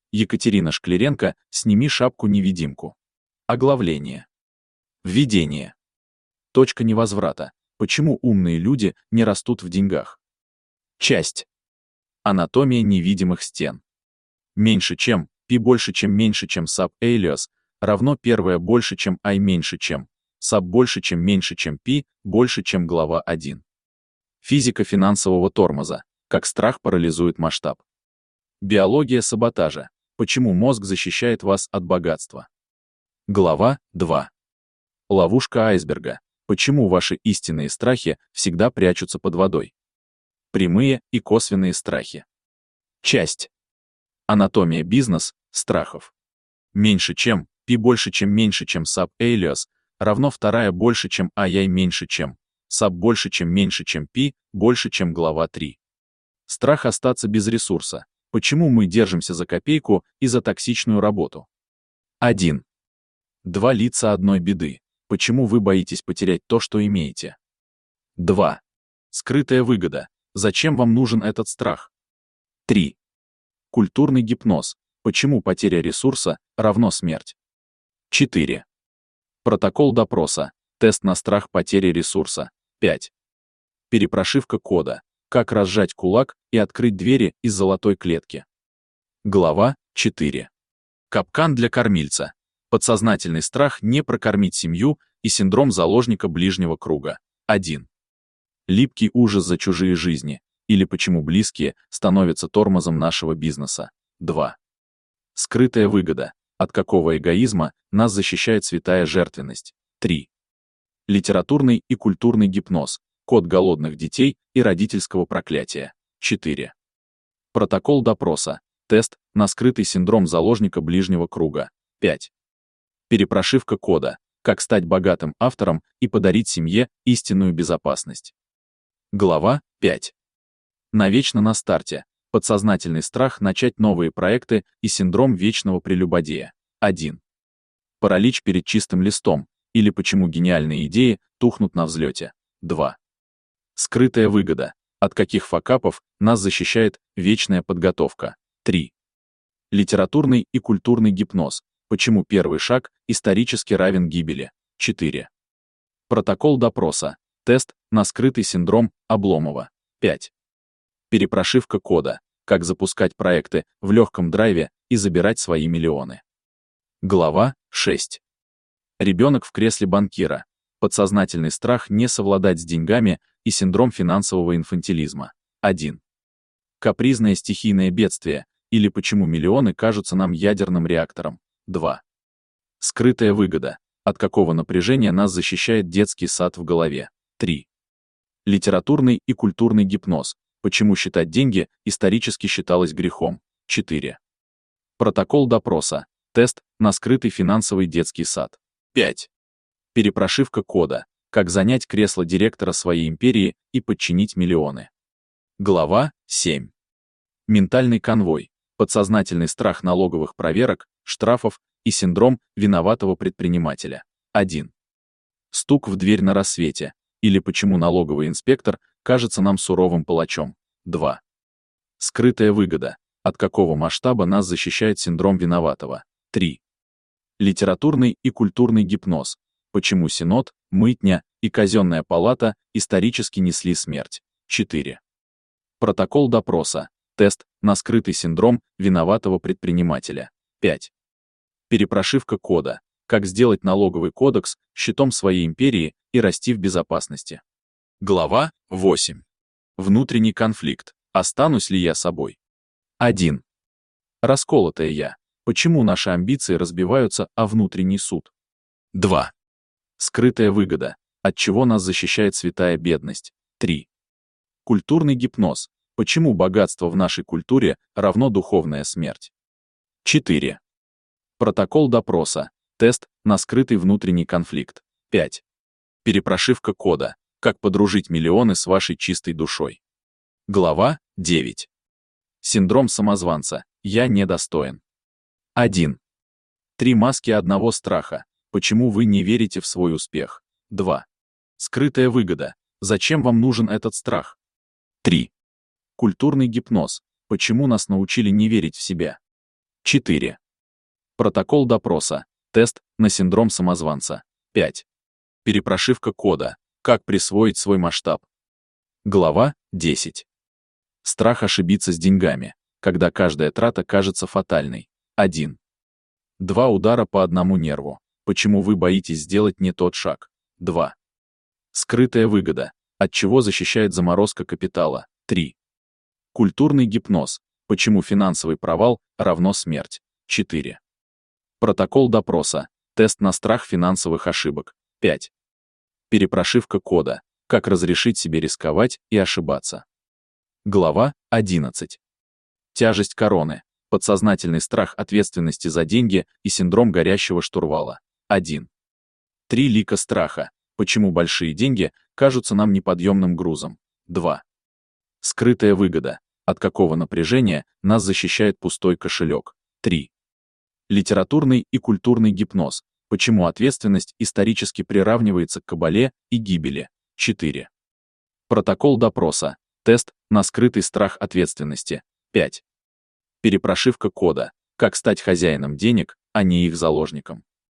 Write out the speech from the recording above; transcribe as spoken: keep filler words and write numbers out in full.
Екатерина Шкляренко «Сними шапку-невидимку». Оглавление. Введение. Точка невозврата. Почему умные люди не растут в деньгах? Часть. Анатомия невидимых стен. Меньше чем, π больше чем меньше чем sub alias, равно первое больше чем i меньше чем, sub больше чем меньше чем π, больше чем глава один. Физика финансового тормоза. Как страх парализует масштаб. Биология саботажа. Почему мозг защищает вас от богатства? Глава два. Ловушка айсберга. Почему ваши истинные страхи всегда прячутся под водой? Прямые и косвенные страхи. Часть. Анатомия бизнес страхов. Меньше чем, π больше чем меньше чем sub alias, равно вторая больше чем ай меньше чем, sub больше чем меньше чем π, больше чем глава три. Страх остаться без ресурса. Почему мы держимся за копейку и за токсичную работу? один. Два лица одной беды. Почему вы боитесь потерять то, что имеете? два. Скрытая выгода. Зачем вам нужен этот страх? три. Культурный гипноз. Почему потеря ресурса равно смерть? четыре. Протокол допроса. Тест на страх потери ресурса. пять. Перепрошивка кода. Как разжать кулак и открыть двери из золотой клетки. Глава четыре. Капкан для кормильца. Подсознательный страх не прокормить семью и синдром заложника ближнего круга. один. Липкий ужас за чужие жизни, или почему близкие становятся тормозом нашего бизнеса. два. Скрытая выгода. От какого эгоизма нас защищает святая жертвенность. три. Литературный и культурный гипноз. Код голодных детей и родительского проклятия. четыре. Протокол допроса. Тест на скрытый синдром заложника ближнего круга. пять. Перепрошивка кода. Как стать богатым автором и подарить семье истинную безопасность. Глава пять. Навечно на старте. Подсознательный страх начать новые проекты и синдром вечного прелюбодея. один. Паралич перед чистым листом, или почему гениальные идеи тухнут на взлете. два. Скрытая выгода. От каких факапов нас защищает вечная подготовка. три. Литературный и культурный гипноз. Почему первый шаг исторически равен гибели. четыре. Протокол допроса. Тест на скрытый синдром Обломова. пять. Перепрошивка кода. Как запускать проекты в легком драйве и забирать свои миллионы. Глава шесть. Ребенок в кресле банкира. Подсознательный страх не совладать с деньгами и синдром финансового инфантилизма. один. Капризное стихийное бедствие, или почему миллионы кажутся нам ядерным реактором. два. Скрытая выгода. От какого напряжения нас защищает детский сад в голове. три. Литературный и культурный гипноз. Почему считать деньги исторически считалось грехом. четыре. Протокол допроса. Тест на скрытый финансовый детский сад. пять. Перепрошивка кода. Как занять кресло директора своей империи и подчинить миллионы. Глава семь. Ментальный конвой. Подсознательный страх налоговых проверок, штрафов и синдром виноватого предпринимателя. один. Стук в дверь на рассвете. Или почему налоговый инспектор кажется нам суровым палачом. два. Скрытая выгода. От какого масштаба нас защищает синдром виноватого. три. Литературный и культурный гипноз. Почему Синод, Мытня и Казенная палата исторически несли смерть. четыре. Протокол допроса. Тест на скрытый синдром виноватого предпринимателя. пять. Перепрошивка кода. Как сделать налоговый кодекс щитом своей империи и расти в безопасности. Глава восемь. Внутренний конфликт. Останусь ли я собой? один. Расколотое я. Почему наши амбиции разбиваются о внутренний суд? два. Скрытая выгода. От чего нас защищает святая бедность? три. Культурный гипноз. Почему богатство в нашей культуре равно духовная смерть? четыре. Протокол допроса. Тест на скрытый внутренний конфликт. пять. Перепрошивка кода. Как подружить миллионы с вашей чистой душой. Глава девять. Синдром самозванца. Я недостоин. один. Три маски одного страха. Почему вы не верите в свой успех? два. Скрытая выгода. Зачем вам нужен этот страх? три. Культурный гипноз. Почему нас научили не верить в себя? четыре. Протокол допроса. Тест на синдром самозванца. пять. Перепрошивка кода. Как присвоить свой масштаб. Глава десять. Страх ошибиться с деньгами, когда каждая трата кажется фатальной. один. Два удара по одному нерву. Почему вы боитесь сделать не тот шаг? два. Скрытая выгода. От чего защищает заморозка капитала? три. Культурный гипноз. Почему финансовый провал равно смерть? четыре. Протокол допроса. Тест на страх финансовых ошибок. пять. Перепрошивка кода. Как разрешить себе рисковать и ошибаться. Глава одиннадцать. Тяжесть короны. Подсознательный страх ответственности за деньги и синдром горящего штурвала. один. Три лика страха. Почему большие деньги кажутся нам неподъемным грузом. два. Скрытая выгода. От какого напряжения нас защищает пустой кошелек. три. Литературный и культурный гипноз. Почему ответственность исторически приравнивается к кабале и гибели. четыре. Протокол допроса. Тест на скрытый страх ответственности. пять. Перепрошивка кода. Как стать хозяином денег, а не их заложником.